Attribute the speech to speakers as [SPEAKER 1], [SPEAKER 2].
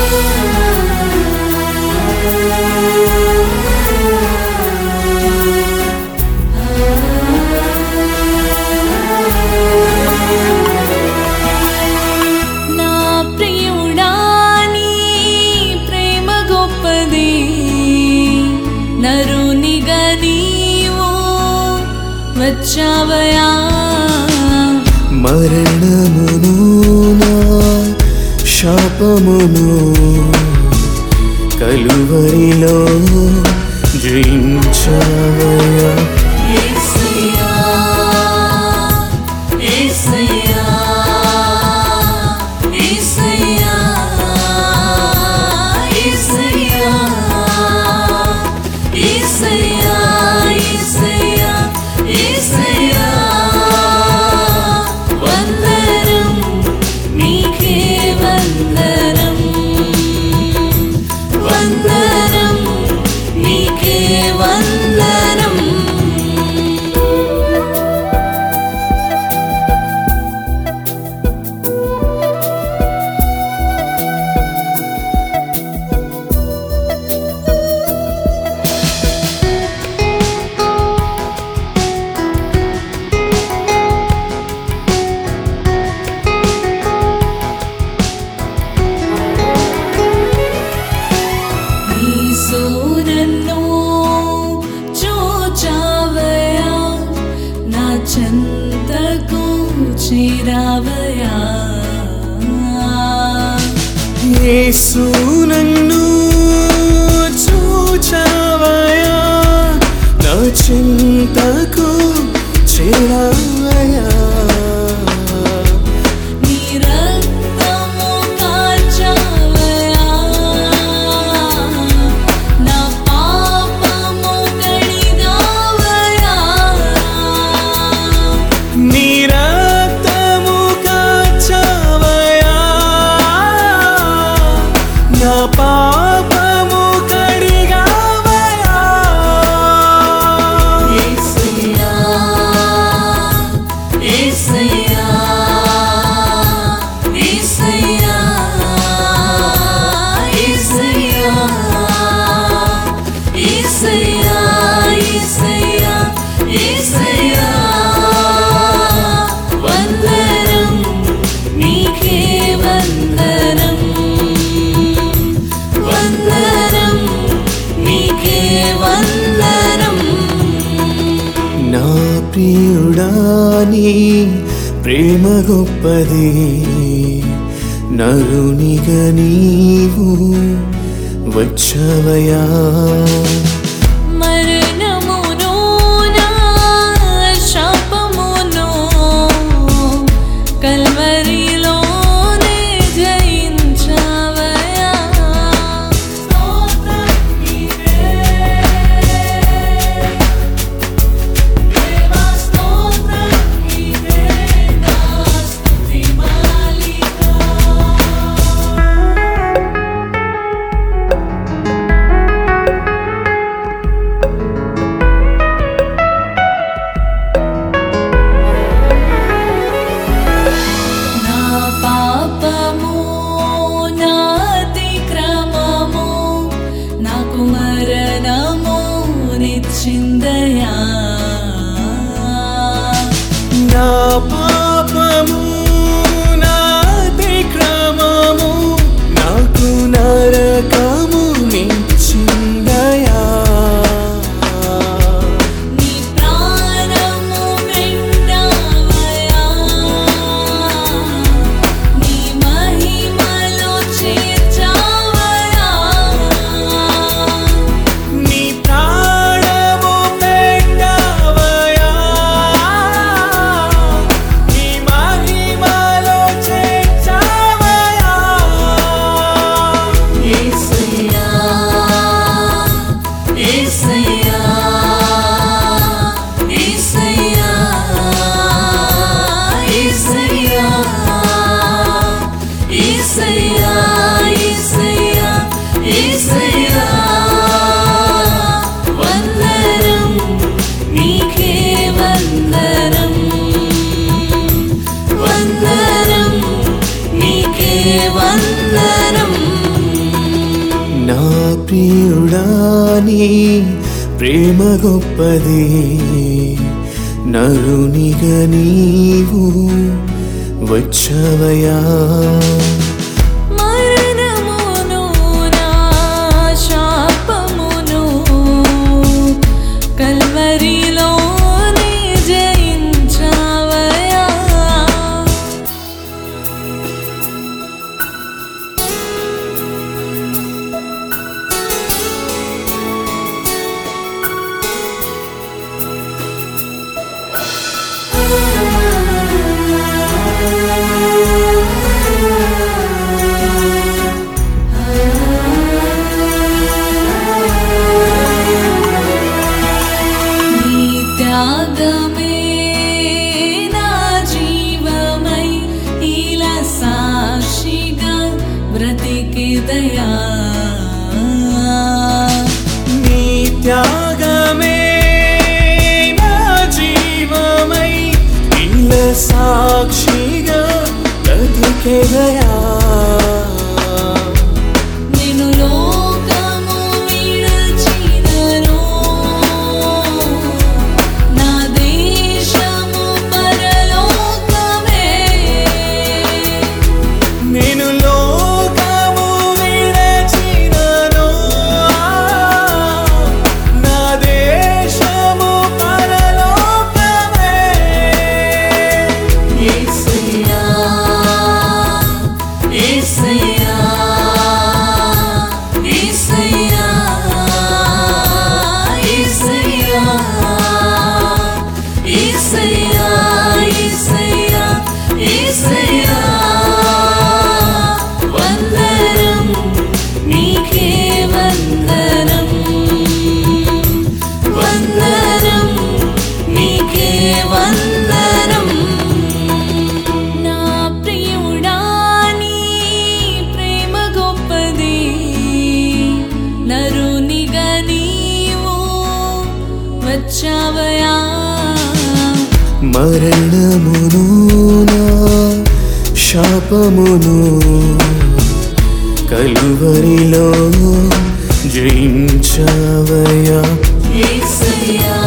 [SPEAKER 1] వచ్చావయా
[SPEAKER 2] మరణమును నా శాపమును కలువరిలో జయించావయా
[SPEAKER 1] యేసయ్యా యేసయ్యా యేసయ్యా యేసయ్యా యేసయ్యా యేసయ్యా యేసయ్యా వందనం నీకే వందనం వందనం నీకే వందనం నన్ను చూచావయా నా చెంతకు చేరావయా
[SPEAKER 2] యేసు నన్ను చూచావయా నా చింతకు చేరావయా
[SPEAKER 1] నీ రక్తము కాచావయా నా పాపము కడిగావయా
[SPEAKER 2] నీ రక్తము కాచావయా నా పాపము కడిగావయా
[SPEAKER 1] యేసయ్యా యేసయ్యా యేసయ్యా యేసయ్యా యేసయ్యా యేసయ్యా యేసయ్యా వందనం నీకే వందనం వందనం నీకే వందనం
[SPEAKER 2] నా ప్రియుడా నీ ప్రేమ గొప్పది నరునిగా నీవు వచ్చావయా
[SPEAKER 1] మరణమును నా శాపమును కల్వరిలోనే జయించావయా స్తోత్రం నీకే దేవా స్తోత్రం నీకే నా స్తుతి మాలిక నా పాపము నా అతిక్రమము నాకు మరణము నిచ్చిందయా
[SPEAKER 2] నా పాపము నా అతిక్రమము నాకు నరకము నిచ్చిందయా
[SPEAKER 1] నీ ప్రాణము వెంటావయా నీ మహిమలో చేర్చావయా
[SPEAKER 2] నీ ప్రాణము పెట్టావయా నీ మహిమలో చేర్చావయా
[SPEAKER 1] యేసయ్యా యేసయ్యా యేసయ్యా యేసయ్యా యేసయ్యా యేసయ్యా యేసయ్యా వందనం నీకే వందనం వందనం నీకే వందనం
[SPEAKER 2] నా ప్రియుడాని ప్రేమ గొప్పది, నరునిగా నీవు వచ్చావయా.
[SPEAKER 1] మరణమును నా శాపమును కల్వరిలోనే జయించావయా. నీ త్యాగమే నా జీవమై ఇలా సాక్షిగా బ్రతికేదయా.
[SPEAKER 2] నీ త్యాగమే నా జీవమై ఇలా సాక్షిగా బ్రతికేదయా.
[SPEAKER 1] నిన్ను లోకము విడచినను, నా దేశము పరలోకమే.
[SPEAKER 2] నేను లోకము విడచినను, నా దేశము పరలోకమే.
[SPEAKER 1] యేసయ్యా యేసయ్యా యేసయ్యా యేసయ్యా యేసయ్యా యేసయ్యా యేసయ్యా వందనం నీకే వందనం, వందనం నీకే వందనం. నా ప్రియుడా నీ ప్రేమ గొప్పది, నరునిగా నీవు వచ్చావయా.
[SPEAKER 2] మరణమును నా శాపమును కలువరిలో జయించావయా.
[SPEAKER 1] యేసయ్యా